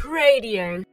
Radio.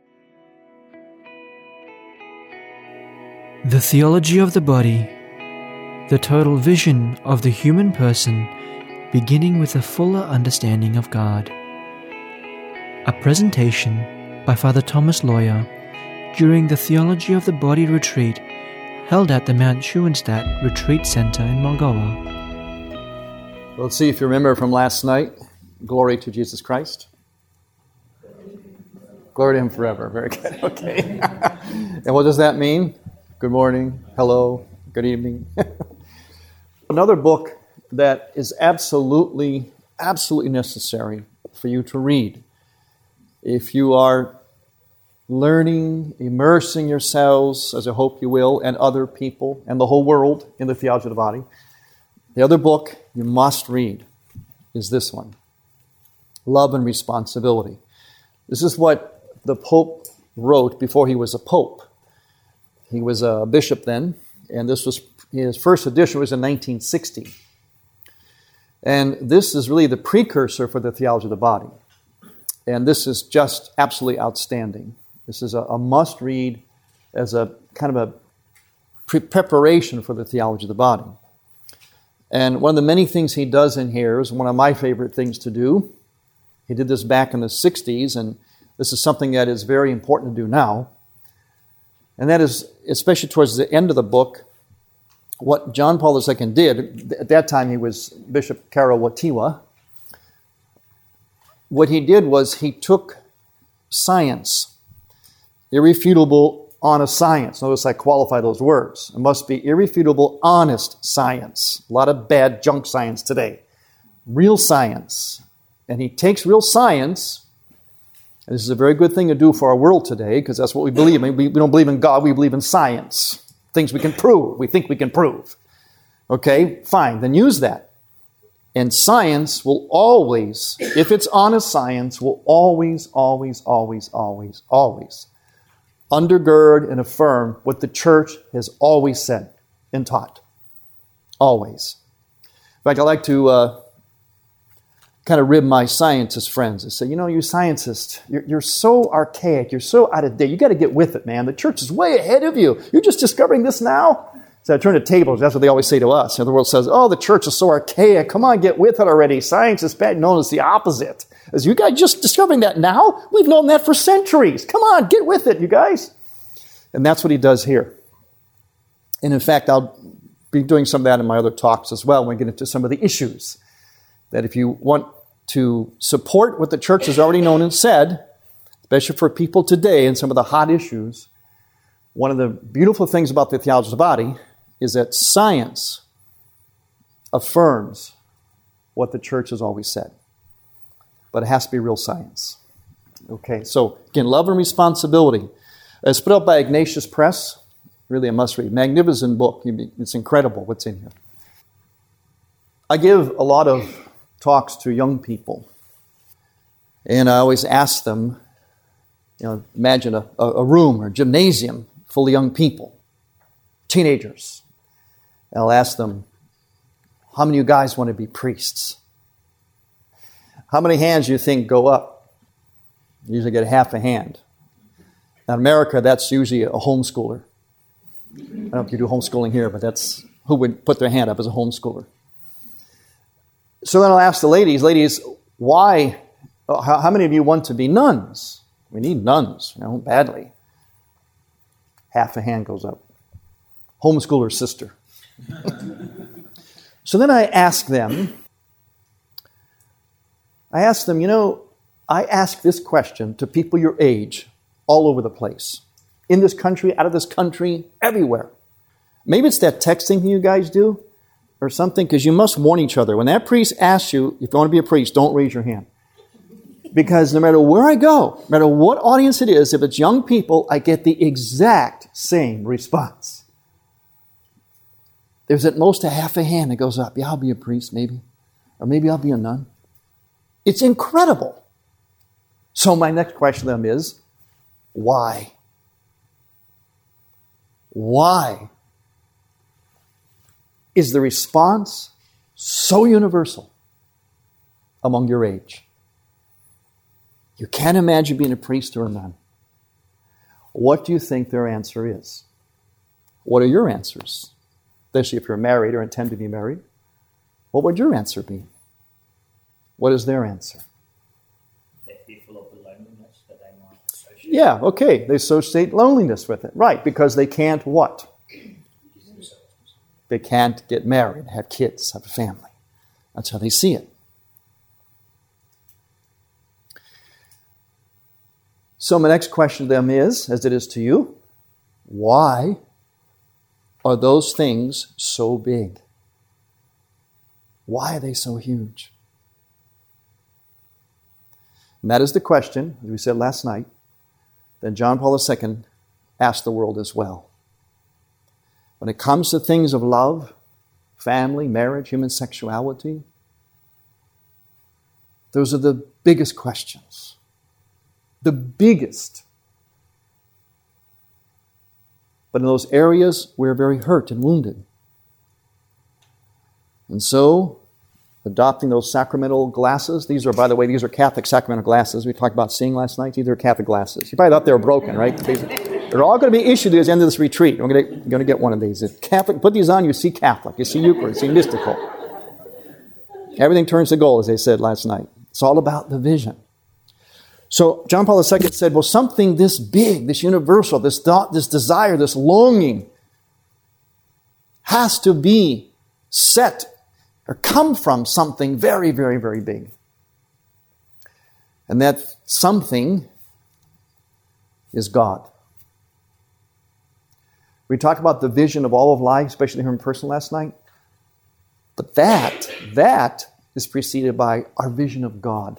The theology of the body, the total vision of the human person, beginning with a fuller understanding of God. A presentation by Father Thomas Loya during the Theology of the Body retreat held at the Mount Schoenstatt Retreat Center in Moldova. Well, let's see if you remember from last night. Glory to Jesus Christ. Glory to Him forever. Very good. Okay. And what does that mean? Good morning, hello, good evening. Another book that is absolutely necessary for you to read. If you are learning, immersing yourselves, as I hope you will, and other people, and the whole world in the theology of the body, the other book you must read is this one, Love and Responsibility. This is what the Pope wrote before he was a Pope. He was a bishop then, and this was his first edition was in 1960. And this is really the precursor for the theology of the body. And this is just absolutely outstanding. This is a must-read as a kind of a preparation for the theology of the body. And one of the many things he does in here is one of my favorite things to do. He did this back in the 60s, and this is something that is very important to do now. And that is, especially towards the end of the book, what John Paul II did. At that time, he was Bishop Karol Wojtyła. What he did was he took science, irrefutable, honest science. Notice I qualify those words. It must be irrefutable, honest science. A lot of bad junk science today. Real science. And he takes real science. And this is a very good thing to do for our world today, because that's what we believe in. We don't believe in God, we believe in science. Things we can prove, we think we can prove. Okay, fine, then use that. And science will always, if it's honest science, will always undergird and affirm what the church has always said and taught. Always. In fact, I like to kind of rib my scientist friends and say, you know, you scientists, you're so archaic, you're so out of date, you got to get with it, man. The church is way ahead of you. You're just discovering this now? So I turn the tables, that's what they always say to us. The world says, oh, the church is so archaic, come on, get with it already. Science is bad, known as the opposite. As you guys just discovering that now? We've known that for centuries. Come on, get with it, you guys. And that's what he does here. And in fact, I'll be doing some of that in my other talks as well when we get into some of the issues. That if you want to support what the church has already known and said, especially for people today and some of the hot issues, one of the beautiful things about the theology of the body is that science affirms what the church has always said. But it has to be real science. Okay, so again, Love and Responsibility. It's put out by Ignatius Press. Really a must-read. Magnificent book. It's incredible what's in here. I give a lot of talks to young people. And I always ask them, you know, imagine a room or a gymnasium full of young people, teenagers. And I'll ask them, how many of you guys want to be priests? How many hands do you think go up? You usually get half a hand. Now in America, that's usually a homeschooler. I don't know if you do homeschooling here, but that's who would put their hand up as a homeschooler. So then I'll ask the ladies, why, how many of you want to be nuns? We need nuns, you know, badly. Half a hand goes up. Homeschooler sister. So then I ask them, you know, I ask this question to people your age all over the place. In this country, out of this country, everywhere. Maybe it's that texting thing you guys do or something, because you must warn each other. When that priest asks you, if you want to be a priest, don't raise your hand. Because no matter where I go, no matter what audience it is, if it's young people, I get the exact same response. There's at most a half a hand that goes up. Yeah, I'll be a priest, maybe. Or maybe I'll be a nun. It's incredible. So my next question to them is, why? Why is the response so universal among your age? You can't imagine being a priest or a nun. What do you think their answer is? What are your answers? Especially if you're married or intend to be married. What would your answer be? What is their answer? They're fearful of the loneliness that they might associate. Yeah, okay. They associate loneliness with it. Right, because they can't what? They can't get married, have kids, have a family. That's how they see it. So my next question to them is, as it is to you, why are those things so big? Why are they so huge? And that is the question, as we said last night, that John Paul II asked the world as well. When it comes to things of love, family, marriage, human sexuality, those are the biggest questions. The biggest. But in those areas, we're very hurt and wounded. And so, adopting those sacramental glasses, these are, by the way, these are Catholic sacramental glasses we talked about seeing last night. These are Catholic glasses. You probably thought they were broken, right? They're all going to be issued at the end of this retreat. You're going to get one of these. If Catholic, put these on, you see Catholic, you see Eucharist, you see mystical. Everything turns to gold, as they said last night. It's all about the vision. So John Paul II said, well, something this big, this universal, this thought, this desire, this longing has to be set or come from something very, very, very big. And that something is God. We talked about the vision of all of life, especially here in person last night. But that is preceded by our vision of God.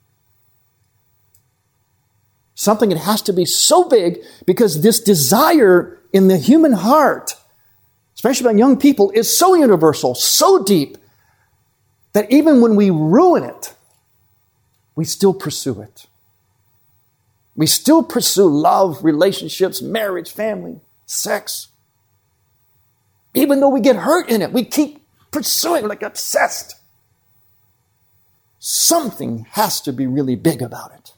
Something that has to be so big because this desire in the human heart, especially by young people, is so universal, so deep, that even when we ruin it, we still pursue it. We still pursue love, relationships, marriage, family, sex. Even though we get hurt in it, we keep pursuing, like obsessed. Something has to be really big about it.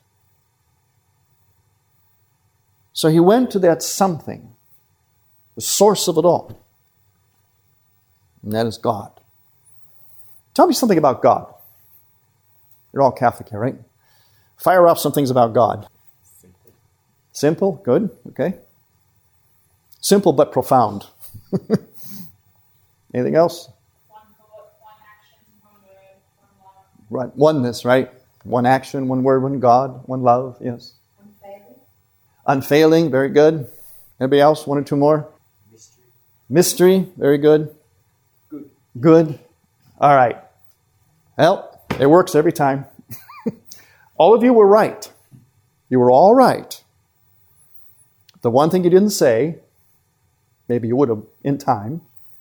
So he went to that something, the source of it all. And that is God. Tell me something about God. You're all Catholic here, right? Fire off some things about God. Simple? Good. Okay. Simple but profound. Anything else? One thought, one action, one word, one love. Right. Oneness, right? One action, one word, one God, one love. Yes. Unfailing. Unfailing. Very good. Anybody else? One or two more? Mystery. Very good. Good. All right. Well, it works every time. All of you were right. You were all right. The one thing you didn't say, maybe you would have in time,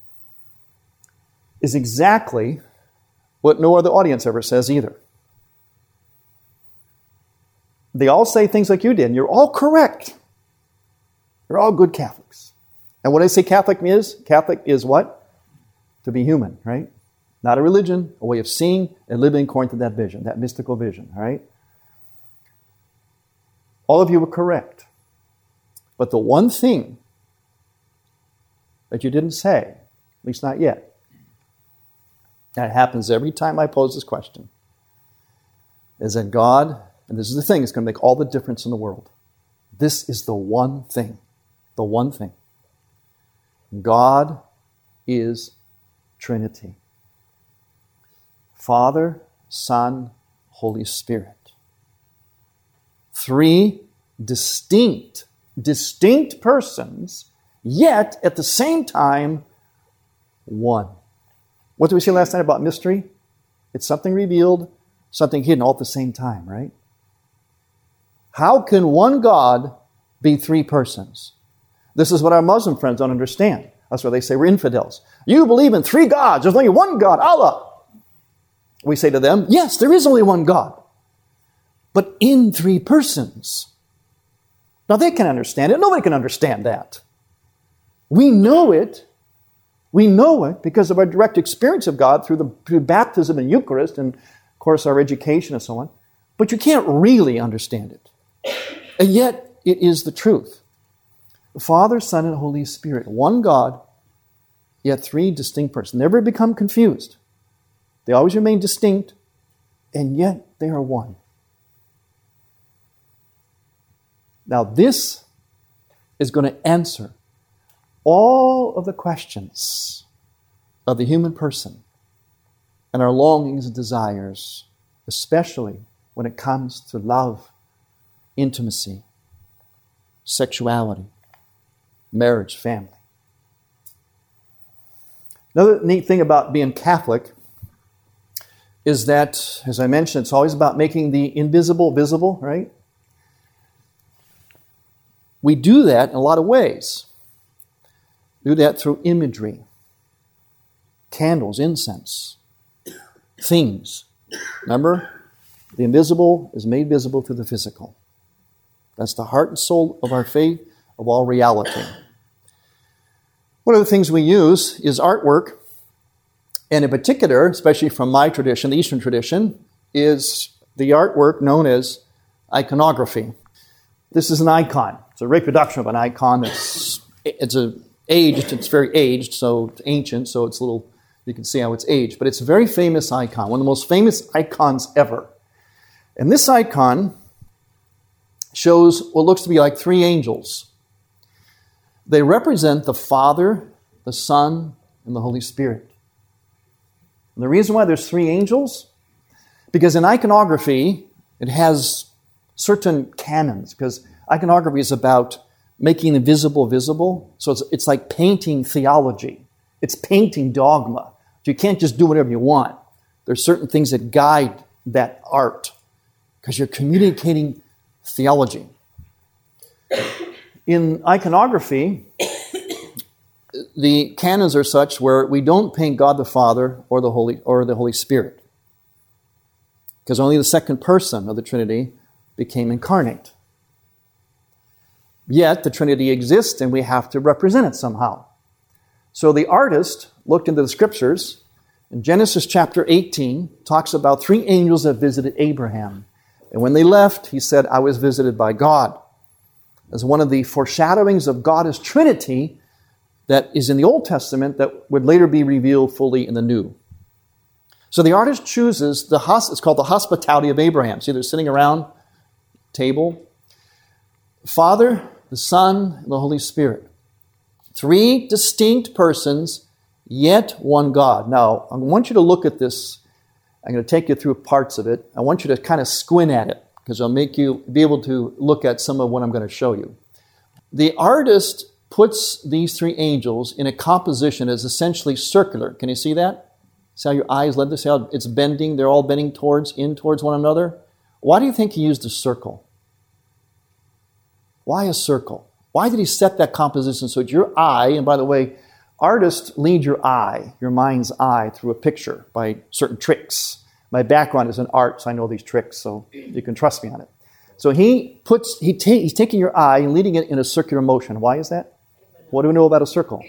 is exactly what no other audience ever says either. They all say things like you did, and you're all correct. You're all good Catholics. And what I say Catholic is what? To be human, right? Not a religion, a way of seeing and living according to that vision, that mystical vision, all right? All of you were correct. But the one thing that you didn't say, at least not yet, and it happens every time I pose this question, is that God, and this is the thing, it's going to make all the difference in the world. This is the one thing. The one thing. God is Trinity. Father, Son, Holy Spirit. Three distinct persons, yet at the same time, one. What did we say last night about mystery? It's something revealed, something hidden all at the same time, right? How can one God be three persons? This is what our Muslim friends don't understand. That's why they say we're infidels. You believe in three gods. There's only one God, Allah. We say to them, yes, there is only one God, but in three persons. Now they can understand it. Nobody can understand that. We know it. We know it because of our direct experience of God through baptism and Eucharist and, of course, our education and so on. But you can't really understand it. And yet, it is the truth. The Father, Son, and Holy Spirit, one God, yet three distinct persons. Never become confused. They always remain distinct, and yet they are one. Now, this is going to answer all of the questions of the human person and our longings and desires, especially when it comes to love, intimacy, sexuality, marriage, family. Another neat thing about being Catholic is that, as I mentioned, it's always about making the invisible visible, right? We do that in a lot of ways. We do that through imagery, candles, incense, things. Remember? The invisible is made visible through the physical. That's the heart and soul of our faith, of all reality. One of the things we use is artwork, and in particular, especially from my tradition, the Eastern tradition, is the artwork known as iconography. This is an icon. It's a reproduction of an icon. It's very aged, so it's ancient, so it's a little, you can see how it's aged. But it's a very famous icon, one of the most famous icons ever. And this icon shows what looks to be like three angels. They represent the Father, the Son, and the Holy Spirit. And the reason why there's three angels, because in iconography, it has certain canons, because iconography is about making the visible visible. So it's like painting theology. It's painting dogma. You can't just do whatever you want. There's certain things that guide that art, because you're communicating theology. In iconography, the canons are such where we don't paint God the Father or the Holy Spirit, because only the second person of the Trinity became incarnate. Yet the Trinity exists, and we have to represent it somehow. So the artist looked into the Scriptures, and Genesis chapter 18 talks about three angels that visited Abraham. And when they left, he said, I was visited by God. As one of the foreshadowings of God as Trinity that is in the Old Testament that would later be revealed fully in the New. So the artist chooses, it's called the hospitality of Abraham. See, they're sitting around table. Father, the Son, and the Holy Spirit. Three distinct persons, yet one God. Now, I want you to look at this. I'm going to take you through parts of it. I want you to kind of squint at it, because I'll make you be able to look at some of what I'm going to show you. The artist puts these three angels in a composition that's essentially circular. Can you see that? See how your eyes led this? See how it's bending? They're all bending towards one another. Why do you think he used a circle? Why a circle? Why did he set that composition so that your eye, and by the way, artists lead your eye, your mind's eye, through a picture by certain tricks. My background is in art, so I know these tricks, so you can trust me on it. So he's taking your eye and leading it in a circular motion. Why is that? What do we know about a circle?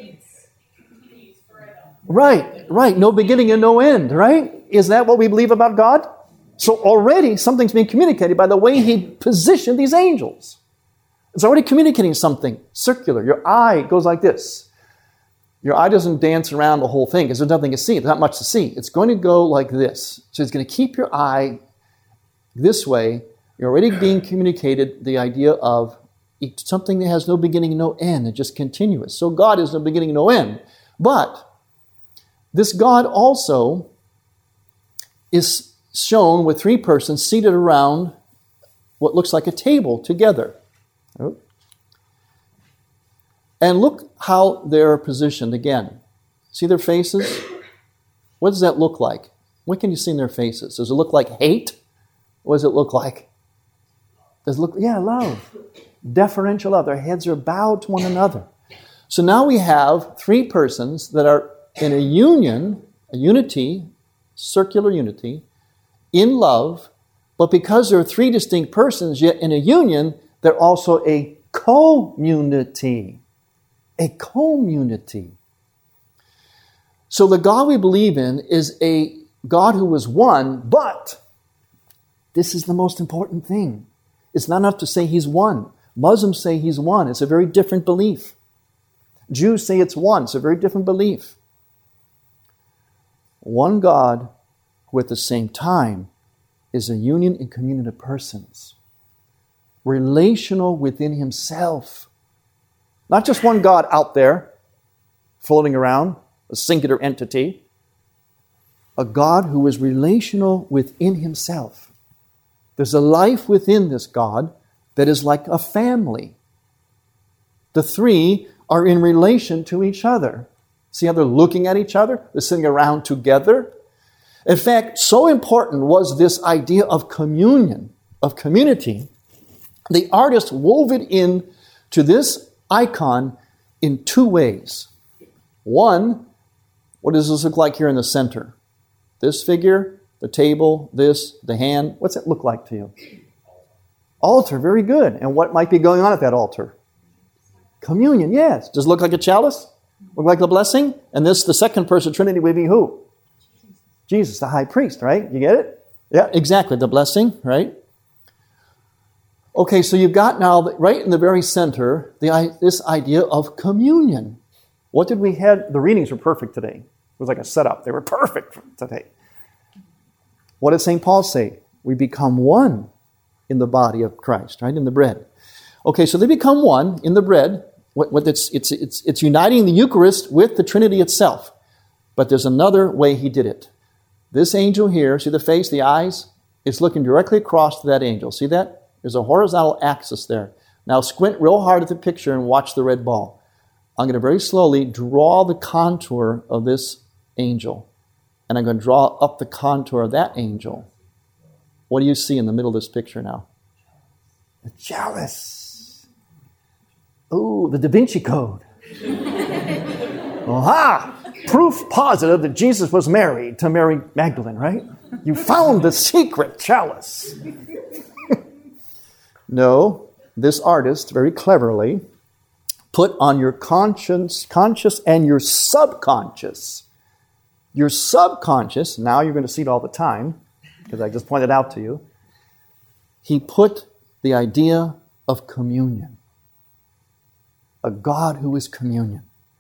Right. No beginning and no end, right? Is that what we believe about God? So already something's being communicated by the way he positioned these angels. It's already communicating something circular. Your eye goes like this. Your eye doesn't dance around the whole thing because there's nothing to see. There's not much to see. It's going to go like this. So it's going to keep your eye this way. You're already being communicated the idea of something that has no beginning and no end. It's just continuous. So God has no beginning and no end. But this God also is shown with three persons seated around what looks like a table together. And look how they're positioned again. See their faces? What does that look like? What can you see in their faces? Does it look like hate? What does it look like? Does it look, love. Deferential love. Their heads are bowed to one another. So now we have three persons that are in a union, a unity, circular unity, in love, but because there are three distinct persons, yet in a union, they're also a community. A community. So the God we believe in is a God who is one, but This is the most important thing. It's not enough to say he's one. Muslims say he's one. It's a very different belief. Jews say it's one. It's a very different belief. One God who at the same time is a union and communion of persons. Relational within himself. Not just one God out there, floating around, a singular entity. A God who is relational within himself. There's a life within this God that is like a family. The three are in relation to each other. See how they're looking at each other? They're sitting around together. In fact, so important was this idea of communion, of community. The artist wove it in to this icon in two ways. One, what does this look like here in the center? This figure, the table, this, the hand. What's it look like to you? Altar, very good. And what might be going on at that altar? Communion, yes. Does it look like a chalice? Look like the blessing? And this, the second person Trinity, would be who? Jesus, the high priest, right? You get it? Yeah, exactly. The blessing, right? Okay, so you've got now, right in the very center, this idea of communion. What did we have? The readings were perfect today. It was like a setup. They were perfect today. What did St. Paul say? We become one in the body of Christ, right? In the bread. Okay, so they become one in the bread. It's uniting the Eucharist with the Trinity itself. But there's another way he did it. This angel here, see the face, the eyes? It's looking directly across to that angel. See that? There's a horizontal axis there. Now squint real hard at the picture and watch the red ball. I'm going to very slowly draw the contour of this angel. And I'm going to draw up the contour of that angel. What do you see in the middle of this picture now? The chalice. Oh, the Da Vinci Code. Aha! Proof positive that Jesus was married to Mary Magdalene, right? You found the secret chalice. No, this artist very cleverly put on your conscious and your subconscious. Your subconscious, now you're going to see it all the time, because I just pointed out to you. He put the idea of communion. A God who is communion.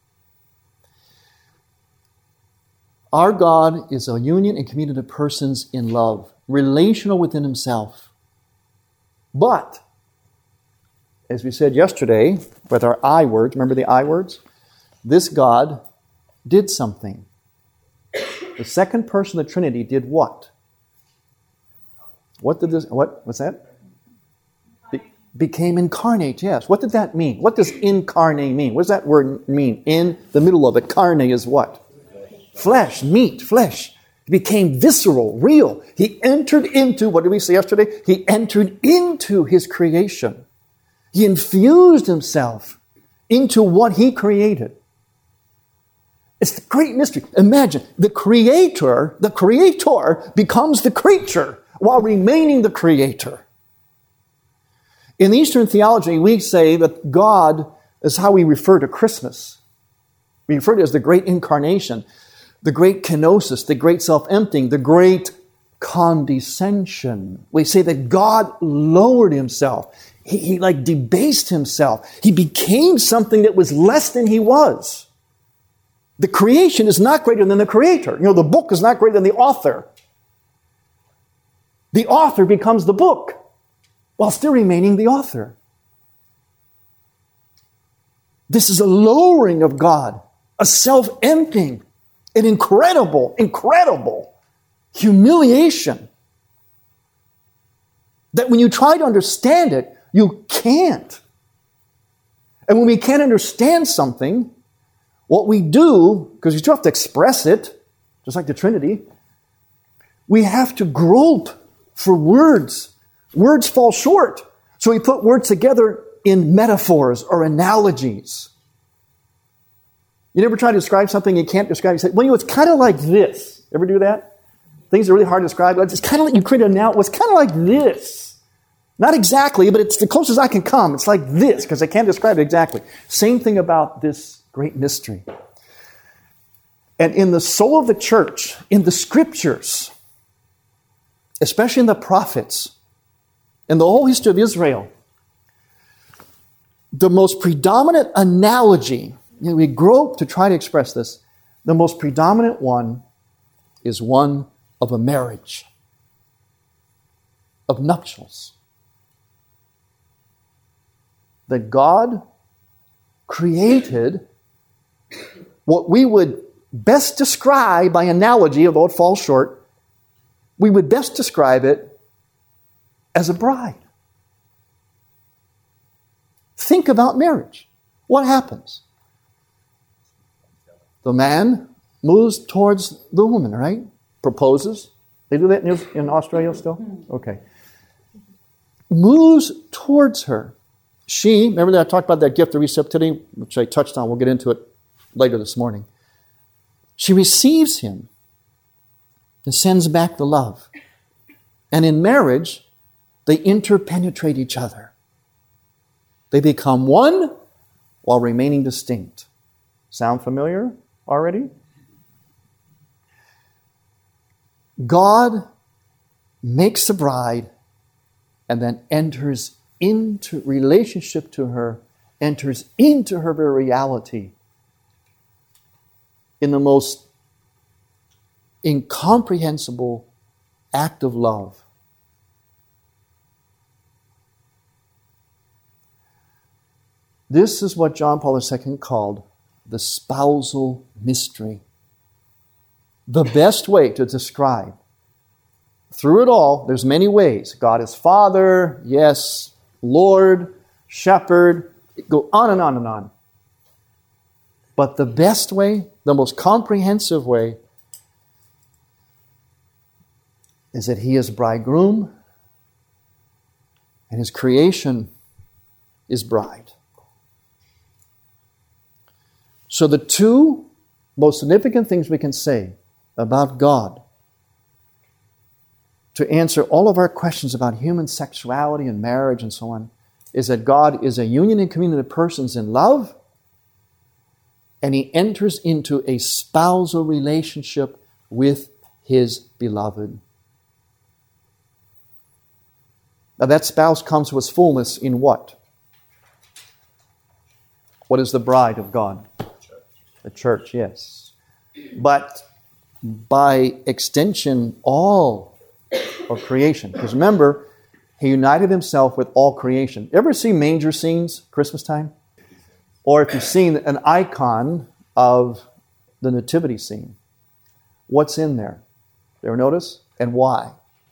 Our God is a union and communion of persons in love, relational within himself. But, as we said yesterday, with our I words, remember the I words? This God did something. The second person of the Trinity did what? What's that? Became incarnate, yes. What did that mean? What does incarnate mean? What does that word mean? In the middle of it, carne is what? Flesh, meat, flesh. He became visceral, real. He entered into, what did we say yesterday? He entered into his creation. He infused himself into what he created. It's the great mystery. Imagine, the creator becomes the creature while remaining the creator. In Eastern theology, we say that God is how we refer to Christmas. We refer to it as the great incarnation, the great kenosis, the great self-emptying, the great condescension. We say that God lowered himself. He debased himself. He became something that was less than he was. The creation is not greater than the creator. The book is not greater than the author. The author becomes the book while still remaining the author. This is a lowering of God, a self-emptying, an incredible humiliation that when you try to understand it, you can't. And when we can't understand something, what we do, because you still have to express it, just like the Trinity, we have to grope for words. Words fall short. So we put words together in metaphors or analogies. You never try to describe something you can't describe? You say, well, it's kind of like this. Ever do that? Things are really hard to describe. It's kind of like you create an analogy. It's kind of like this. Not exactly, but it's the closest I can come. It's like this, because I can't describe it exactly. Same thing about this great mystery. And in the soul of the church, in the Scriptures, especially in the prophets, in the whole history of Israel, the most predominant analogy, we grope to try to express this, the most predominant one is one of a marriage, of nuptials. That God created what we would best describe by analogy, although it falls short, we would best describe it as a bride. Think about marriage. What happens? The man moves towards the woman, right? Proposes. They do that in Australia still? Okay. Moves towards her. She, remember that I talked about that gift of receptivity, which I touched on. We'll get into it later this morning. She receives him and sends back the love. And in marriage, they interpenetrate each other. They become one while remaining distinct. Sound familiar already? God makes the bride and then enters into relationship to her, enters into her very reality in the most incomprehensible act of love. This is what John Paul II called the spousal mystery. The best way to describe. Through it all, there's many ways. God is Father, yes, Lord, Shepherd, go on and on and on. But the best way, the most comprehensive way, is that He is bridegroom and His creation is bride. So the two most significant things we can say about God to answer all of our questions about human sexuality and marriage and so on is that God is a union and communion of persons in love, and He enters into a spousal relationship with His beloved. Now that spouse comes to its fullness in what? What is the bride of God? The church, yes. But by extension, all of creation. Because remember, He united Himself with all creation. Ever see manger scenes, Christmas time? Or if you've seen an icon of the nativity scene, what's in there? You ever notice? And why?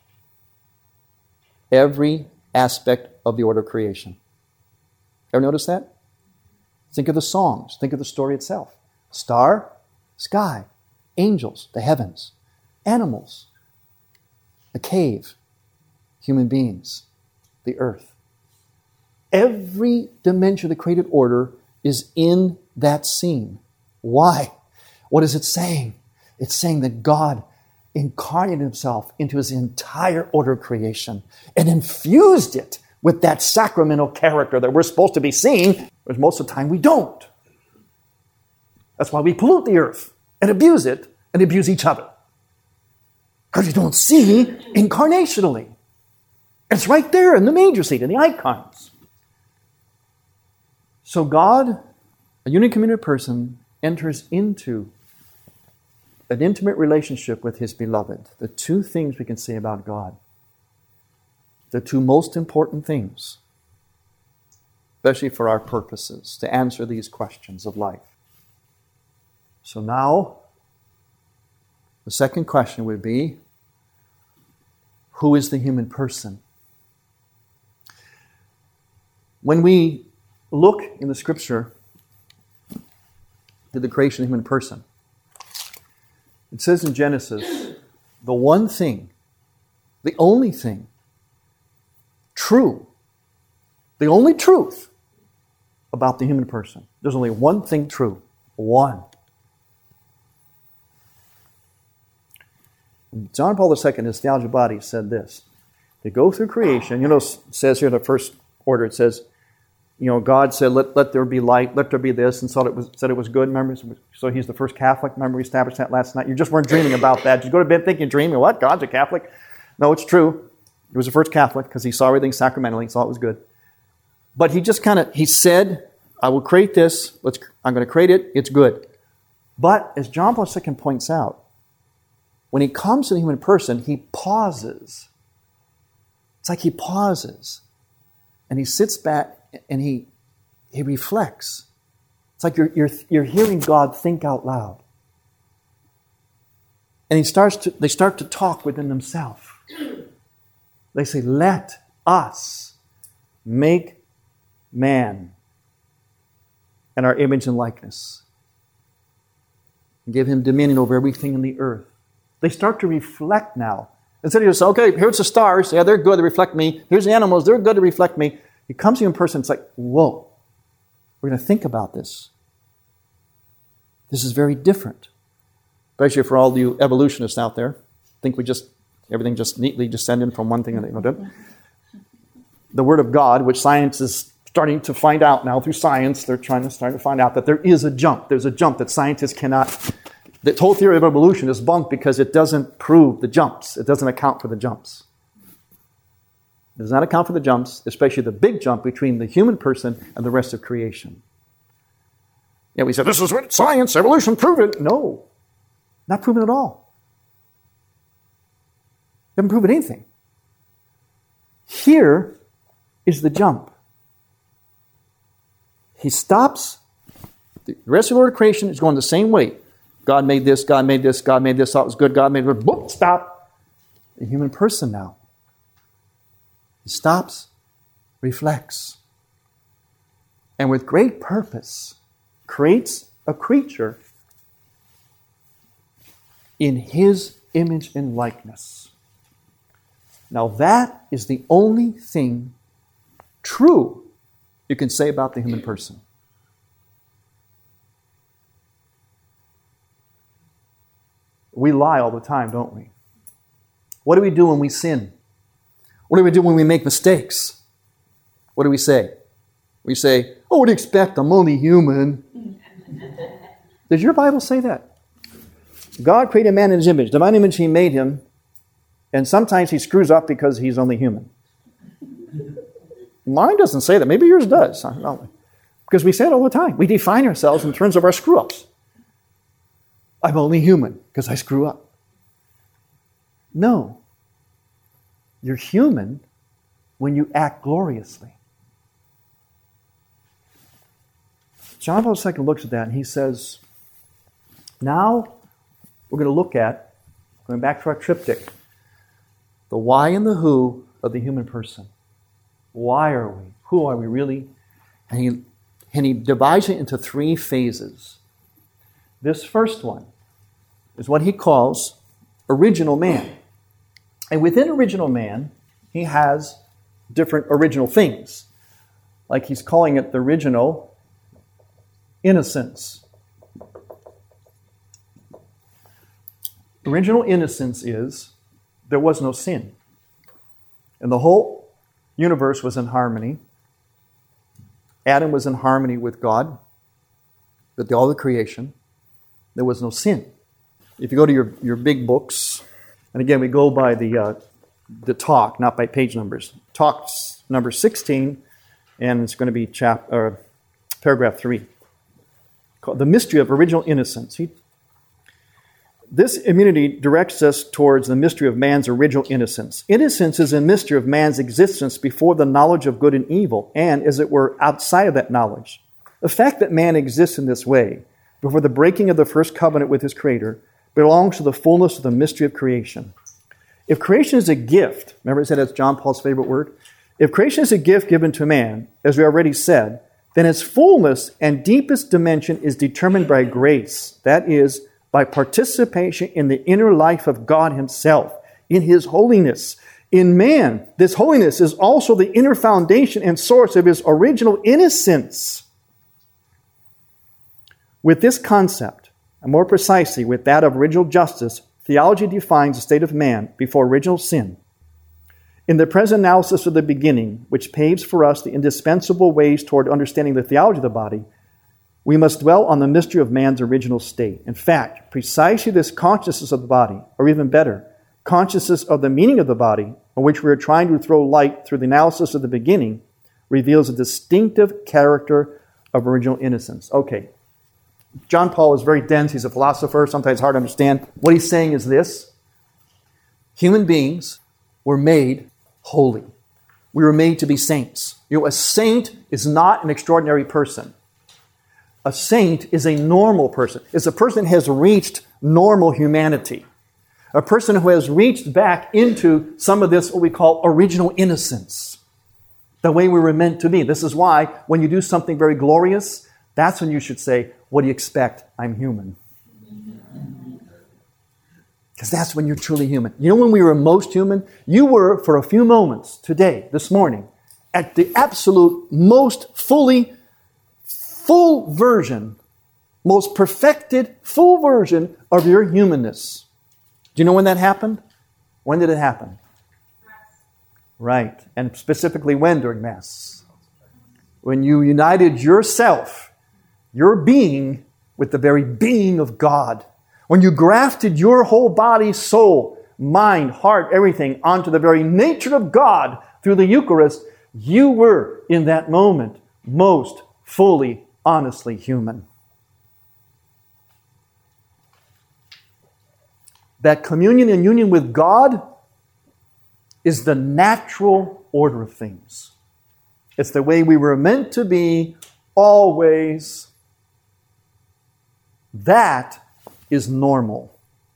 Every aspect of the order of creation. Ever notice that? Think of the songs. Think of the story itself. Star, sky, angels, the heavens, animals, a cave, human beings, the earth. Every dimension of the created order is in that scene. Why? What is it saying? It's saying that God incarnated Himself into His entire order of creation and infused it with that sacramental character that we're supposed to be seeing, but most of the time we don't. That's why we pollute the earth and abuse it and abuse each other. Because you don't see incarnationally. It's right there in the manger scene, in the icons. So God, a unique community person, enters into an intimate relationship with His beloved. The two things we can say about God. The two most important things, especially for our purposes, to answer these questions of life. So now, the second question would be, who is the human person? When we look in the Scripture to the creation of the human person, it says in Genesis, the one thing, the only thing, true, the only truth about the human person. There's only one thing true. One. John Paul II, in his Theology of the Body, said this. To go through creation, it says here in the first order, it says, God said, let there be light, let there be this, and said it was good. Remember, so He's the first Catholic. Remember, we established that last night. You just weren't dreaming about that. Did you go to bed thinking, dreaming, what? God's a Catholic? No, it's true. He was the first Catholic because he saw everything sacramentally, saw it was good. But he just he said, I will create this. I'm going to create it. It's good. But as John Paul II points out, when he comes to the human person, he pauses. It's like he pauses. And he sits back and he reflects. It's like you're hearing God think out loud. And they start to talk within themselves. They say, let us make man in our image and likeness. And give him dominion over everything in the earth. They start to reflect now. Instead of just, okay, here's the stars. Yeah, they're good, they reflect me. Here's the animals, they're good to reflect me. He comes to you in person, it's like, whoa, we're going to think about this. This is very different. Especially for all you evolutionists out there. Think everything just neatly descended from one thing and another. The Word of God, which science is starting to find out now through science, they're starting to find out that there is a jump. There's a jump that scientists cannot. The whole theory of evolution is bunked because it doesn't prove the jumps. It doesn't account for the jumps. It does not account for the jumps, especially the big jump between the human person and the rest of creation. Yeah, we said, this is what science, evolution, prove it. No, not proven at all. They haven't proven anything. Here is the jump. He stops. The rest of the order of creation is going the same way. God made this, God made this, God made this, thought it was good, God made it, boom, stop. The human person now. He stops, reflects, and with great purpose creates a creature in his image and likeness. Now that is the only thing true you can say about the human person. We lie all the time, don't we? What do we do when we sin? What do we do when we make mistakes? What do we say? We say, oh, what do you expect? I'm only human. Does your Bible say that? God created man in his image. Divine image, he made him. And sometimes he screws up because he's only human. Mine doesn't say that. Maybe yours does. I don't know. Because we say it all the time. We define ourselves in terms of our screw-ups. I'm only human because I screw up. No. You're human when you act gloriously. John Paul II looks at that and he says, now we're going to look at, going back to our triptych, the why and the who of the human person. Why are we? Who are we really? And he divides it into 3 phases. This first one is what he calls original man. And within original man, he has different original things. Like he's calling it the original innocence. Original innocence is there was no sin. And the whole universe was in harmony. Adam was in harmony with God, with all the creation. There was no sin. If you go to your big books, and again, we go by the talk, not by page numbers. Talk's number 16, and it's going to be paragraph 3. Called The Mystery of Original Innocence. This immunity directs us towards the mystery of man's original innocence. Innocence is a mystery of man's existence before the knowledge of good and evil, and, as it were, outside of that knowledge. The fact that man exists in this way, before the breaking of the first covenant with his Creator, belongs to the fullness of the mystery of creation. If creation is a gift, remember I said that's John Paul's favorite word? If creation is a gift given to man, as we already said, then its fullness and deepest dimension is determined by grace. That is, by participation in the inner life of God himself, in his holiness. In man, this holiness is also the inner foundation and source of his original innocence. With this concept, and more precisely with that of original justice, theology defines the state of man before original sin. In the present analysis of the beginning, which paves for us the indispensable ways toward understanding the theology of the body, we must dwell on the mystery of man's original state. In fact, precisely this consciousness of the body, or even better, Consciousness of the meaning of the body, on which we are trying to throw light through the analysis of the beginning, reveals a distinctive character of original innocence. Okay. John Paul is very dense. He's a philosopher. Sometimes hard to understand. What he's saying is this. Human beings were made holy. We were made to be saints. A saint is not an extraordinary person. A saint is a normal person. It's a person who has reached normal humanity. A person who has reached back into some of this, what we call original innocence. The way we were meant to be. This is why when you do something very glorious, that's when you should say, what do you expect? I'm human. Because that's when you're truly human. You know when we were most human? You were, for a few moments today, this morning, at the absolute most full version, most perfected, full version of your humanness. Do you know when that happened? When did it happen? Right. And specifically when during Mass? When you united yourself, your being, with the very being of God. When you grafted your whole body, soul, mind, heart, everything onto the very nature of God through the Eucharist, you were, in that moment, most fully, honestly human. That communion and union with God is the natural order of things. It's the way we were meant to be, always. That is normal.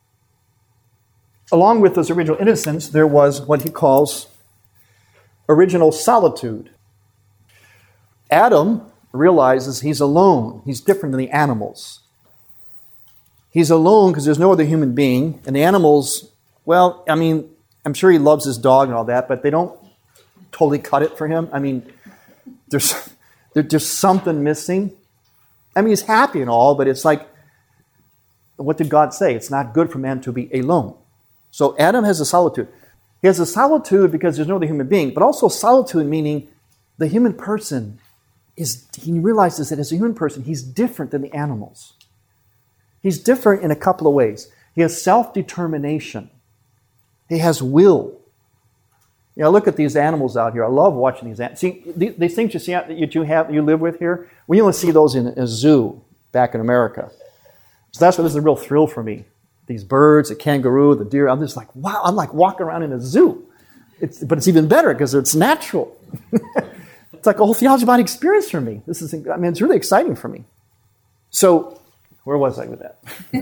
Along with this original innocence, there was what he calls original solitude. Adam realizes he's alone. He's different than the animals. He's alone because there's no other human being. And the animals, well, I mean, I'm sure he loves his dog and all that, but they don't totally cut it for him. I mean, there's just something missing. I mean, he's happy and all, but it's like, what did God say? It's not good for man to be alone. So Adam has a solitude. He has a solitude because there's no other human being, but also solitude meaning the human person he realizes that as a human person, he's different than the animals. He's different in a couple of ways. He has self-determination. He has will. You know, look at these animals out here. I love watching these animals. See, these things you see that you live with here, we only see those in a zoo back in America. So that's why this is a real thrill for me. These birds, the kangaroo, the deer, I'm just like, wow, I'm like walking around in a zoo. But it's even better because it's natural. It's like a whole theology body experience for me. It's really exciting for me. So, where was I with that?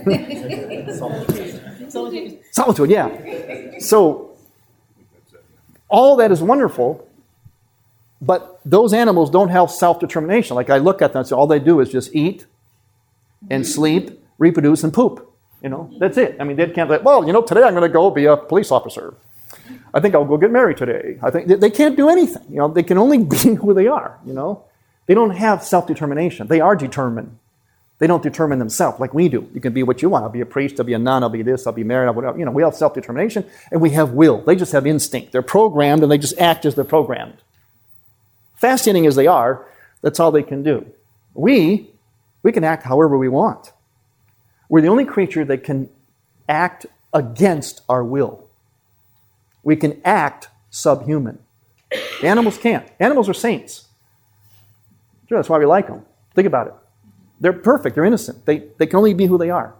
Solitude, yeah. So, all that is wonderful, but those animals don't have self-determination. Like I look at them and say, all they do is just eat and sleep, reproduce, and poop. You know, that's it. I mean, they can't say, well, you know, today I'm going to go be a police officer. I think I'll go get married today. I think they can't do anything. You know, they can only be who they are, you know. They don't have self-determination. They are determined. They don't determine themselves like we do. You can be what you want. I'll be a priest, I'll be a nun, I'll be this, I'll be married, whatever. You know, we have self-determination and we have will. They just have instinct. They're programmed and they just act as they're programmed. Fascinating as they are, that's all they can do. We can act however we want. We're the only creature that can act against our will. We can act subhuman. The animals can't. Animals are saints. Sure, that's why we like them. Think about it. They're perfect. They're innocent. They can only be who they are.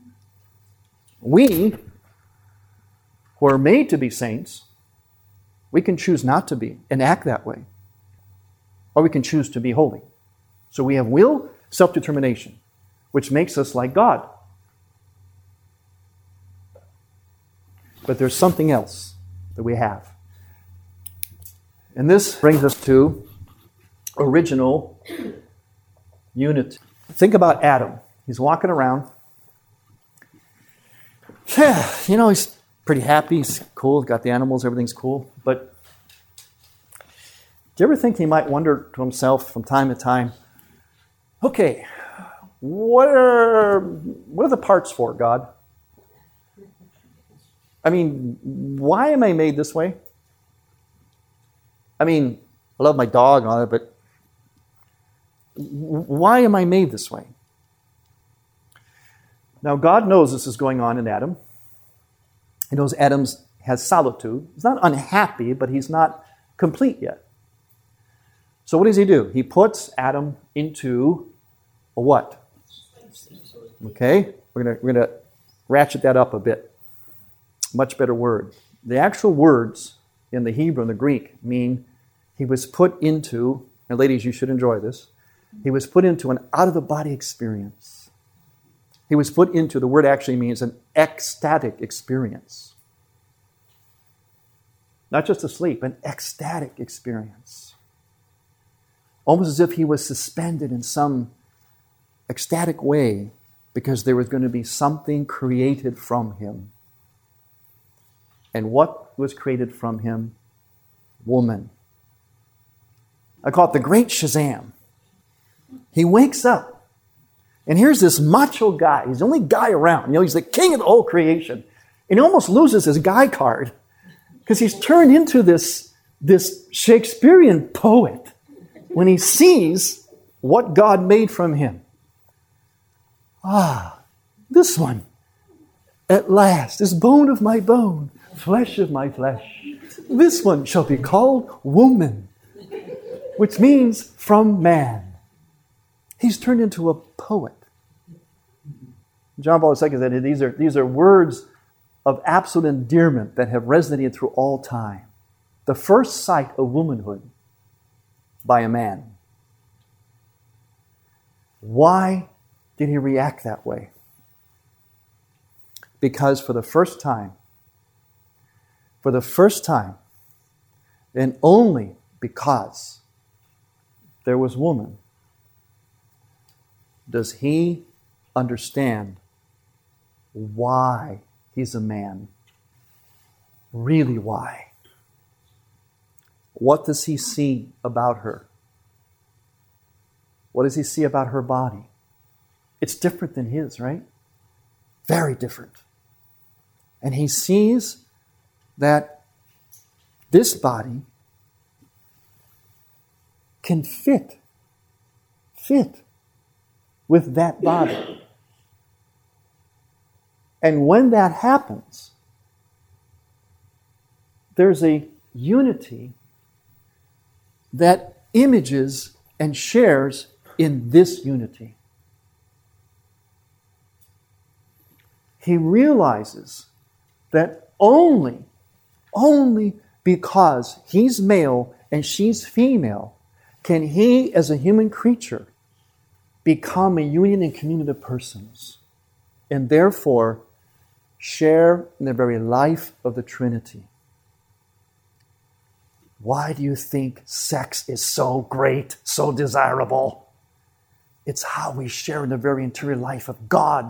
We, who are made to be saints, we can choose not to be and act that way. Or we can choose to be holy. So we have will, self-determination, which makes us like God. But there's something else that we have. And this brings us to original unity. Think about Adam. He's walking around. Yeah, you know, he's pretty happy. He's cool. He's got the animals. Everything's cool. But do you ever think he might wonder to himself from time to time, okay, what are the parts for, God? I mean, why am I made this way? I mean, I love my dog and all that, but why am I made this way? Now, God knows this is going on in Adam. He knows Adam has solitude. He's not unhappy, but he's not complete yet. So what does he do? He puts Adam into a what? Okay, we're gonna ratchet that up a bit. Much better word. The actual words in the Hebrew and the Greek mean he was put into, and ladies, you should enjoy this, he was put into an out-of-the-body experience. He was put into, the word actually means an ecstatic experience. Not just a sleep, an ecstatic experience. Almost as if he was suspended in some ecstatic way because there was going to be something created from him. And what was created from him? Woman. I call it the great Shazam. He wakes up, and here's this macho guy. He's the only guy around. He's the king of the whole creation. And he almost loses his guy card because he's turned into this Shakespearean poet when he sees what God made from him. This one, at last, is bone of my bone, flesh of my flesh. This one shall be called woman, which means from man. He's turned into a poet. John Paul II said these are words of absolute endearment that have resonated through all time. The first sight of womanhood by a man. Why did he react that way? Because for the first time, and only because there was woman, does he understand why he's a man. Really why. What does he see about her? What does he see about her body? It's different than his, right? Very different. And he sees that this body can fit with that body. And when that happens, there's a unity that images and shares in this unity. He realizes that only because he's male and she's female can he, as a human creature, become a union and community of persons, and therefore share in the very life of the Trinity. Why do you think sex is so great, so desirable? It's how we share in the very interior life of God.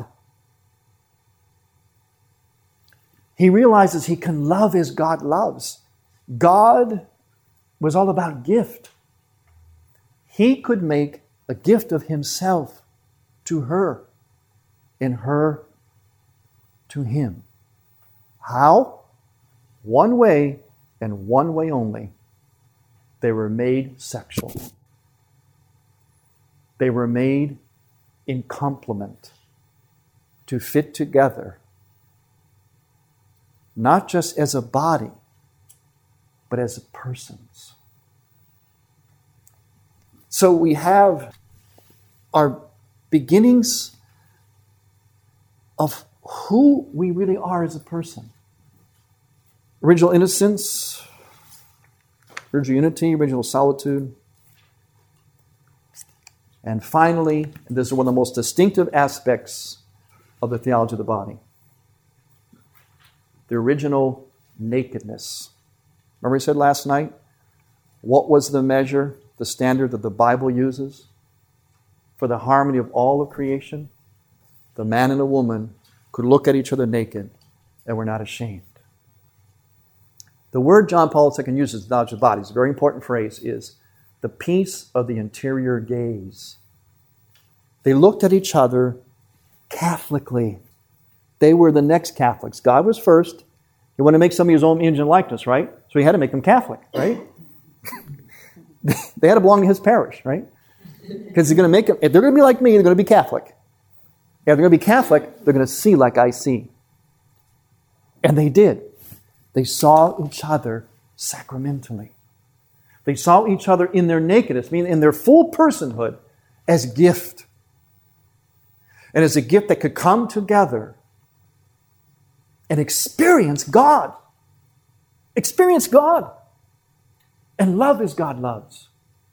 He realizes he can love as God loves. God was all about gift. He could make a gift of himself to her and her to him. How? One way and one way only. They were made sexual. They were made in complement to fit together, not just as a body, but as persons. So we have our beginnings of who we really are as a person. Original innocence, original unity, original solitude. And finally, and this is one of the most distinctive aspects of the theology of the body, the original nakedness. Remember we said last night, what was the measure, the standard that the Bible uses for the harmony of all of creation? The man and the woman could look at each other naked and were not ashamed. The word John Paul II uses in the knowledge of the body, it's a very important phrase, is the peace of the interior gaze. They looked at each other Catholically. They were the next Catholics. God was first. He wanted to make somebody his own image and likeness, right? So he had to make them Catholic, right? They had to belong to his parish, right? Because he's going to make them, if they're going to be like me, they're going to be Catholic. If they're going to be Catholic, they're going to see like I see. And they did. They saw each other sacramentally. They saw each other in their nakedness, meaning in their full personhood, as gift. And as a gift that could come together and experience God. Experience God. And love as God loves.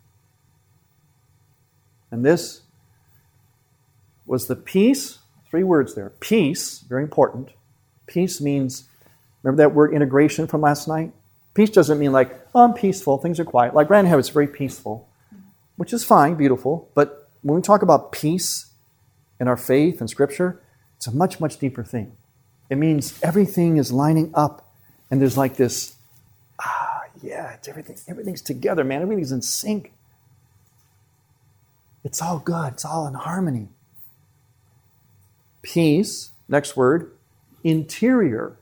And this was the peace. 3 words there. Peace, very important. Peace means, remember that word integration from last night? Peace doesn't mean like, oh, I'm peaceful, things are quiet. Like Grand Heaven, it's very peaceful, which is fine, beautiful. But when we talk about peace in our faith and Scripture, it's a much, much deeper thing. It means everything is lining up and there's like this, it's everything's together, man. Everything's in sync. It's all good. It's all in harmony. Peace, next word, interior.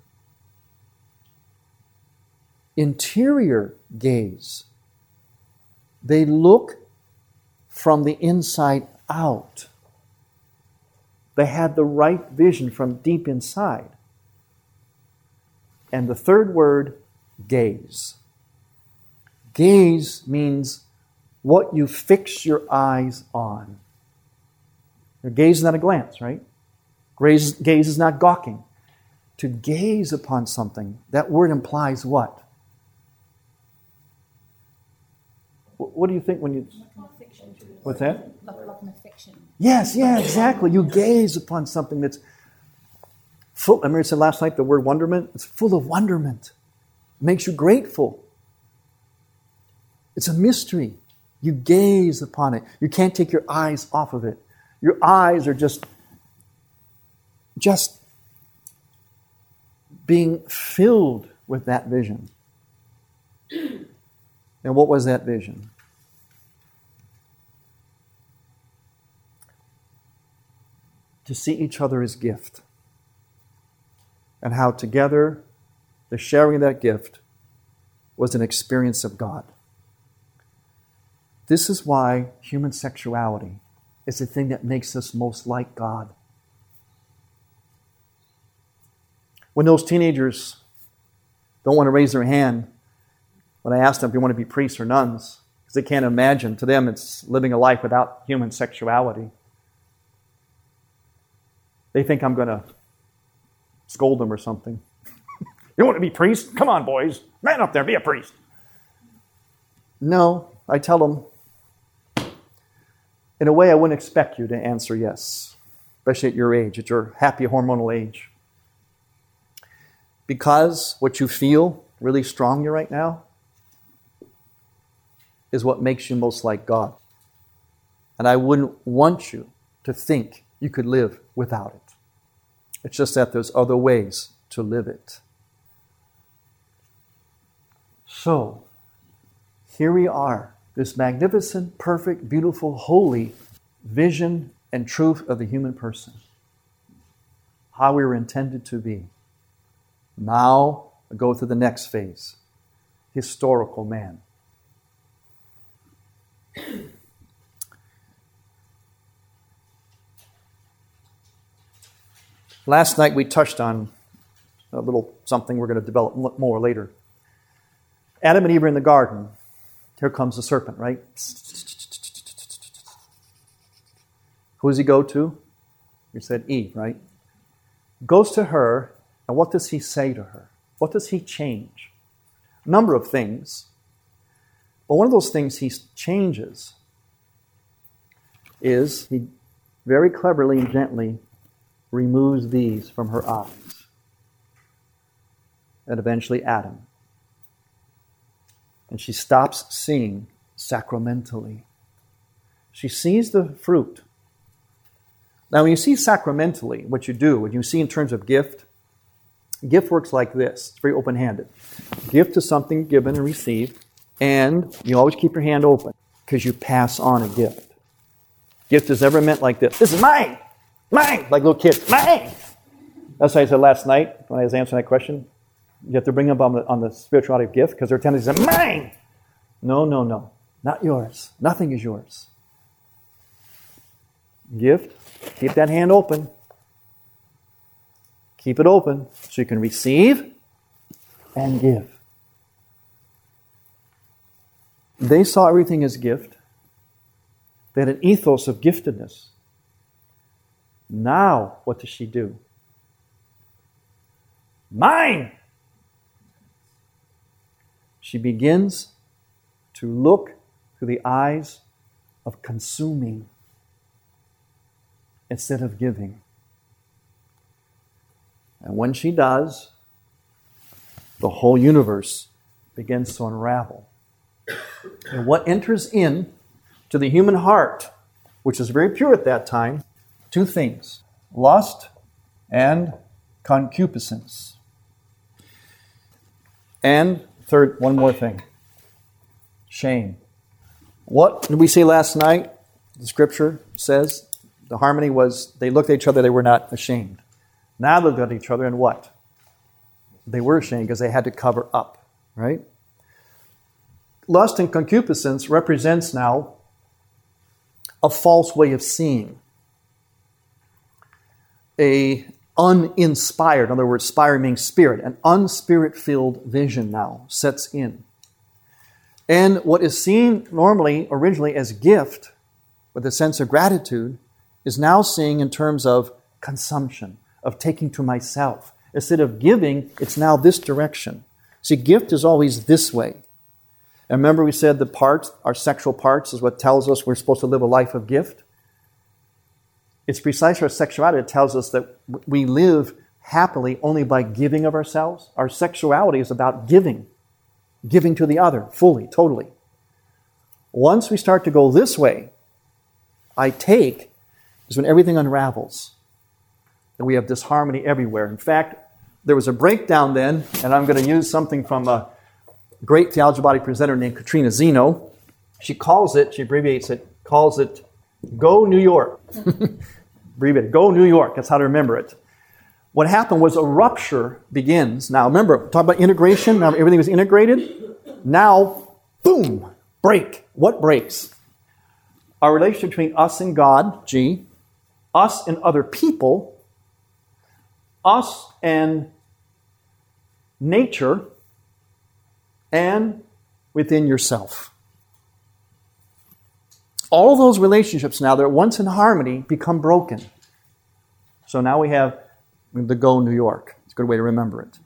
Interior gaze. They look from the inside out. They had the right vision from deep inside. And the third word, gaze. Gaze means what you fix your eyes on. Gaze is not a glance, right? Gaze is not gawking. To gaze upon something, that word implies what? What do you think when you... What's that? Like an affection. Yes, exactly. You gaze upon something that's full. I remember I said last night the word wonderment. It's full of wonderment. It makes you grateful. It's a mystery. You gaze upon it. You can't take your eyes off of it. Your eyes are just being filled with that vision. And what was that vision? To see each other as gift. And how together, the sharing of that gift was an experience of God. This is why human sexuality is the thing that makes us most like God. When those teenagers don't want to raise their hand, when I ask them if they want to be priests or nuns, because they can't imagine, to them it's living a life without human sexuality. They think I'm going to scold them or something. You want to be priests? Come on, boys. Man up there, be a priest. No, I tell them, in a way I wouldn't expect you to answer yes, especially at your age, at your happy hormonal age. Because what you feel really strongly right now is what makes you most like God. And I wouldn't want you to think you could live without it. It's just that there's other ways to live it. So, here we are, this magnificent, perfect, beautiful, holy vision and truth of the human person. How we were intended to be. Now, I go to the next phase. Historical man. Last night we touched on a little something we're going to develop more later. Adam and Eve are in the garden. Here comes the serpent, right? Who does he go to? We said Eve, right? Goes to her, and what does he say to her? What does he change? A number of things. But one of those things he changes is he very cleverly and gently removes these from her eyes. And eventually Adam. And she stops seeing sacramentally. She sees the fruit. Now, when you see sacramentally, what you see in terms of gift works like this. It's very open-handed. Gift is something given and received, and you always keep your hand open because you pass on a gift. Gift is never meant like this. This is mine! Mine! Like little kids. Mine! That's why I said last night when I was answering that question, you have to bring up on the spirituality of gift because their tendency is mine! No. Not yours. Nothing is yours. Gift, keep that hand open. Keep it open so you can receive and give. They saw everything as gift. They had an ethos of giftedness. Now, what does she do? Mine! She begins to look through the eyes of consuming instead of giving. And when she does, the whole universe begins to unravel. And what enters in to the human heart, which is very pure at that time, two things: lust and concupiscence. And third, one more thing: shame. What did we say last night? The scripture says the harmony was they looked at each other, they were not ashamed. Now they looked at each other and what? They were ashamed because they had to cover up, right? Lust and concupiscence represents now a false way of seeing. A uninspired, in other words, inspired means spirit, an unspirit-filled vision now sets in. And what is seen normally, originally as gift, with a sense of gratitude, is now seeing in terms of consumption, of taking to myself. Instead of giving, it's now this direction. See, gift is always this way. And remember we said the parts, our sexual parts, is what tells us we're supposed to live a life of gift. It's precisely our sexuality that tells us that we live happily only by giving of ourselves. Our sexuality is about giving to the other, fully, totally. Once we start to go this way, I take, is when everything unravels. And we have disharmony everywhere. In fact, there was a breakdown then, and I'm going to use something from a great theology body presenter named Katrina Zeno. She abbreviates it, calls it Go New York. Abbreviated, Go New York. That's how to remember it. What happened was a rupture begins. Now remember, talk about integration. Now everything was integrated. Now, boom, break. What breaks? Our relationship between us and God, G, us and other people, us and nature, and within yourself. All those relationships now that are once in harmony become broken. So now we have the Go New York. It's a good way to remember it.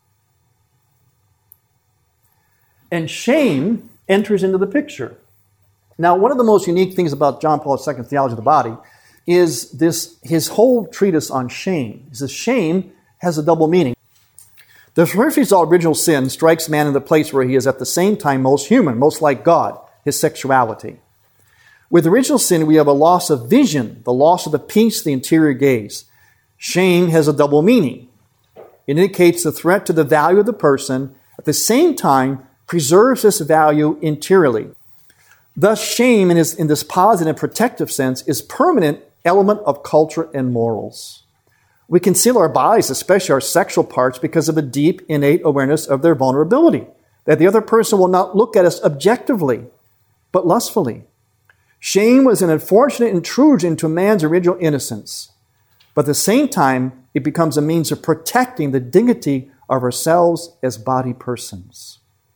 And shame enters into the picture. Now, one of the most unique things about John Paul II's Theology of the Body is his whole treatise on shame. He says shame has a double meaning. The first result of original sin strikes man in the place where he is at the same time most human, most like God, his sexuality. With original sin, we have a loss of vision, the loss of the peace, the interior gaze. Shame has a double meaning. It indicates the threat to the value of the person, at the same time preserves this value interiorly. Thus, shame in this positive protective sense is permanent element of culture and morals. We conceal our bodies, especially our sexual parts, because of a deep, innate awareness of their vulnerability, that the other person will not look at us objectively, but lustfully. Shame was an unfortunate intrusion into man's original innocence, but at the same time, it becomes a means of protecting the dignity of ourselves as body persons.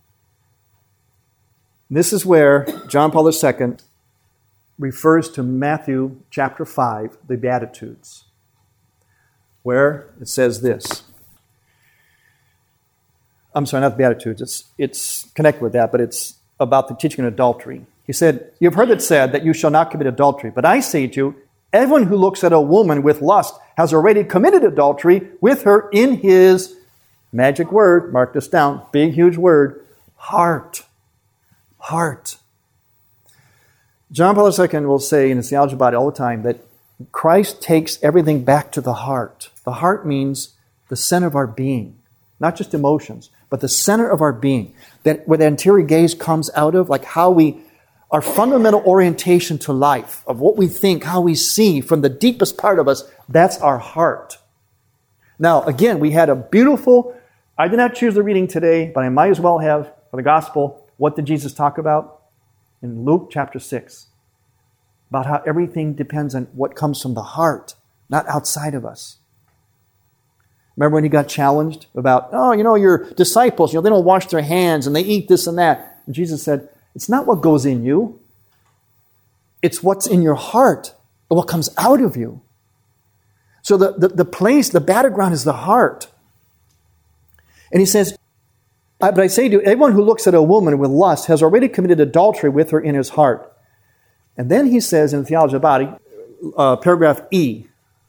This is where John Paul II refers to Matthew chapter 5, the Beatitudes, where it says this. I'm sorry, not the Beatitudes. It's connected with that, but it's about the teaching on adultery. He said, "You have heard it said that you shall not commit adultery. But I say to you, everyone who looks at a woman with lust has already committed adultery with her in his," magic word, mark this down, big, huge word, heart. Heart. John Paul II will say in his Theology of the Body all the time that Christ takes everything back to the heart. The heart means the center of our being, not just emotions, but the center of our being. That where the interior gaze comes out of, like our fundamental orientation to life, of what we think, how we see from the deepest part of us, that's our heart. Now, again, we had a beautiful, I did not choose the reading today, but I might as well have for the gospel. What did Jesus talk about? In Luke chapter 6. About how everything depends on what comes from the heart, not outside of us. Remember when he got challenged about, your disciples, they don't wash their hands and they eat this and that. And Jesus said, it's not what goes in you. It's what's in your heart, what comes out of you. So the battleground is the heart. And he says, but I say to you, everyone who looks at a woman with lust has already committed adultery with her in his heart. And then he says in the Theology of the Body, paragraph E,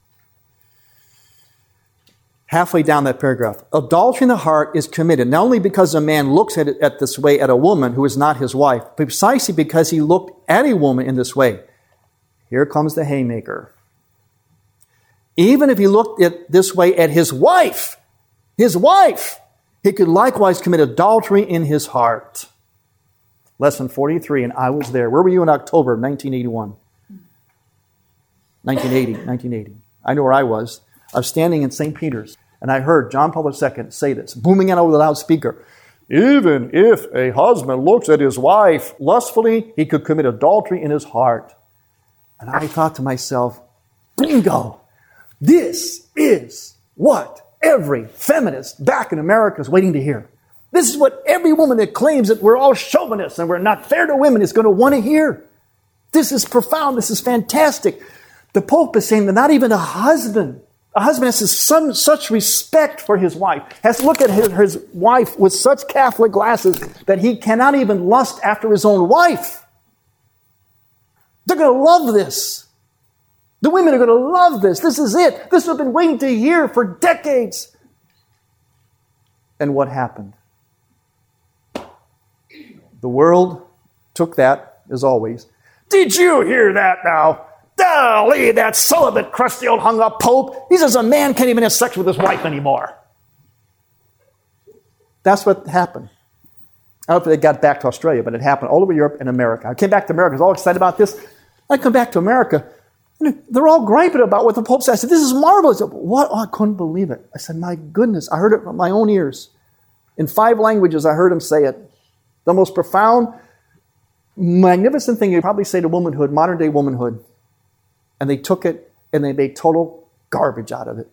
halfway down that paragraph, adultery in the heart is committed not only because a man looks at this way at a woman who is not his wife, but precisely because he looked at a woman in this way. Here comes the haymaker. Even if he looked at this way at his wife, he could likewise commit adultery in his heart. Lesson 43, and I was there. Where were you in October of 1981? 1980. I know where I was. I was standing in St. Peter's, and I heard John Paul II say this, booming out over the loudspeaker. Even if a husband looks at his wife lustfully, he could commit adultery in his heart. And I thought to myself, bingo! This is what every feminist back in America is waiting to hear. This is what every woman that claims that we're all chauvinists and we're not fair to women is going to want to hear. This is profound. This is fantastic. The Pope is saying that not even a husband has such respect for his wife, has to look at his wife with such Catholic glasses that he cannot even lust after his own wife. They're going to love this. The women are going to love this. This is it. This has been waiting to hear for decades. And what happened? The world took that, as always. Did you hear that now? Golly, that celibate, crusty old hung-up Pope. He says a man can't even have sex with his wife anymore. That's what happened. I don't know if they got back to Australia, but it happened all over Europe and America. I came back to America. I was all excited about this. I come back to America. They're all griping about what the Pope said. I said, this is marvelous. What? Oh, I couldn't believe it. I said, my goodness. I heard it from my own ears. In 5 languages, I heard him say it. The most profound, magnificent thing you'd probably say to womanhood, modern day womanhood. And they took it and they made total garbage out of it.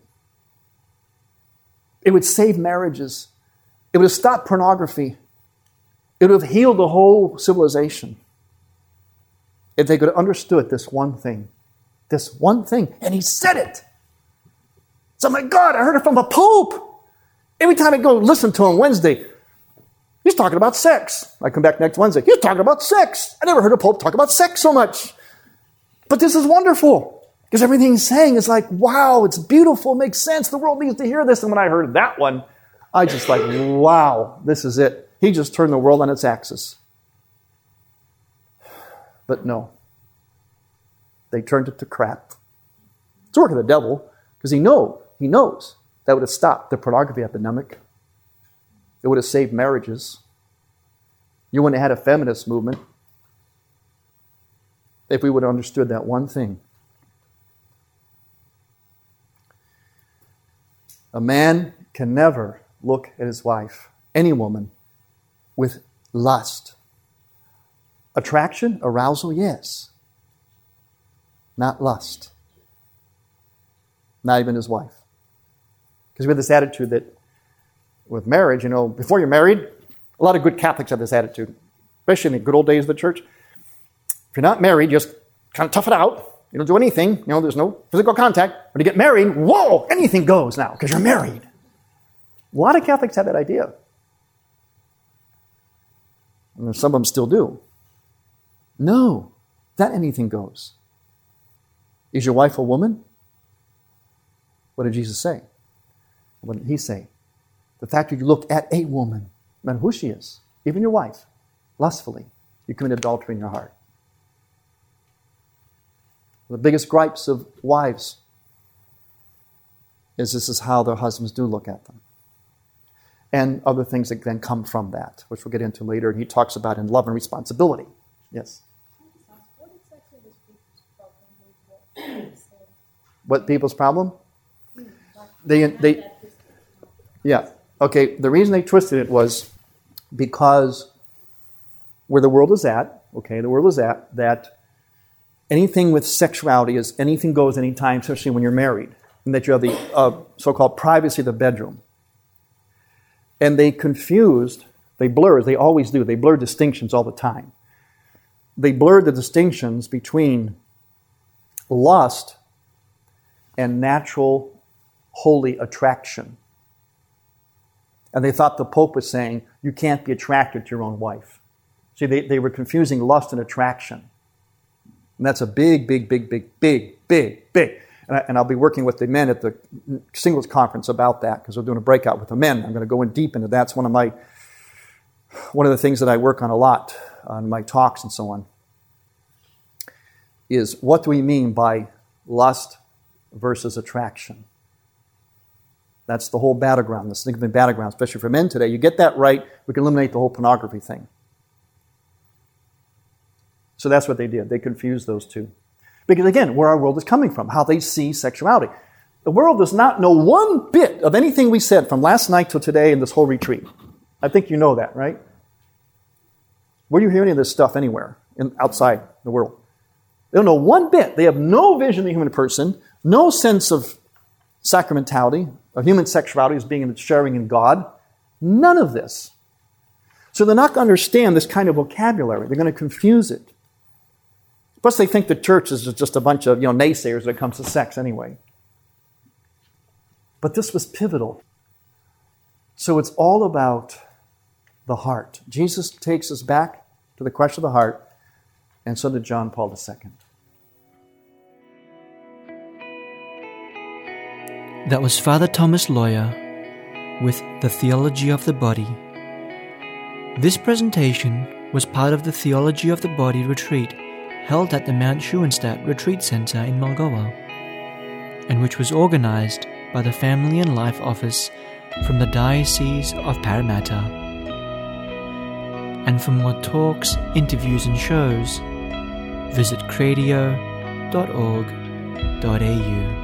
It would save marriages. It would have stopped pornography. It would have healed the whole civilization. If they could have understood this one thing. This one thing. And he said it. So, my God, I heard it from a Pope. Every time I go listen to him Wednesday, he's talking about sex. I come back next Wednesday. He's talking about sex. I never heard a Pope talk about sex so much. But this is wonderful. Because everything he's saying is like, wow, it's beautiful, makes sense. The world needs to hear this. And when I heard that one, I just like, wow, this is it. He just turned the world on its axis. But no. They turned it to crap. It's the work of the devil, because he knows that would have stopped the pornography epidemic. It would have saved marriages. You wouldn't have had a feminist movement if we would have understood that one thing. A man can never look at his wife, any woman, with lust. Attraction, arousal, yes. Not lust. Not even his wife. Because we have this attitude that with marriage, before you're married, a lot of good Catholics have this attitude, especially in the good old days of the church. If you're not married, you just kind of tough it out. You don't do anything. There's no physical contact. When you get married, whoa, anything goes now because you're married. A lot of Catholics have that idea. And some of them still do. No, not anything goes. Is your wife a woman? What did Jesus say? What did he say? The fact that you look at a woman, no matter who she is, even your wife, lustfully, you commit adultery in your heart. The biggest gripes of wives is this is how their husbands do look at them. And other things that then come from that, which we'll get into later, and he talks about in love and responsibility. Yes? What exactly was people's problem? What people's problem? Yeah. Okay, the reason they twisted it was because where the world is at, that anything with sexuality is anything goes anytime, especially when you're married. and that you have the so-called privacy of the bedroom. And they blur, as they always do, they blur distinctions all the time. They blur the distinctions between lust and natural holy attraction. And they thought the Pope was saying, you can't be attracted to your own wife. See, they were confusing lust and attraction. And that's a big. And I'll be working with the men at the singles conference about that, because we're doing a breakout with the men. I'm going to go in deep into that. It's one of the things that I work on a lot on my talks and so on, is what do we mean by lust versus attraction? That's the whole battleground, the significant battleground, especially for men today. You get that right, we can eliminate the whole pornography thing. So that's what they did. They confused those two. Because again, where our world is coming from, how they see sexuality. The world does not know one bit of anything we said from last night till today in this whole retreat. I think you know that, right? Where do you hear any of this stuff anywhere outside the world? They don't know one bit. They have no vision of the human person, no sense of sacramentality, of human sexuality as being sharing in God. None of this. So they're not going to understand this kind of vocabulary. They're going to confuse it. Plus they think the church is just a bunch of naysayers when it comes to sex anyway. But this was pivotal. So it's all about the heart. Jesus takes us back to the question of the heart, and so did John Paul II. That was Father Thomas Loya with The Theology of the Body. This presentation was part of the Theology of the Body retreat held at the Mount Schoenstatt Retreat Center in Mulgoa, and which was organized by the Family and Life Office from the Diocese of Parramatta. And for more talks, interviews and shows, visit cradio.org.au.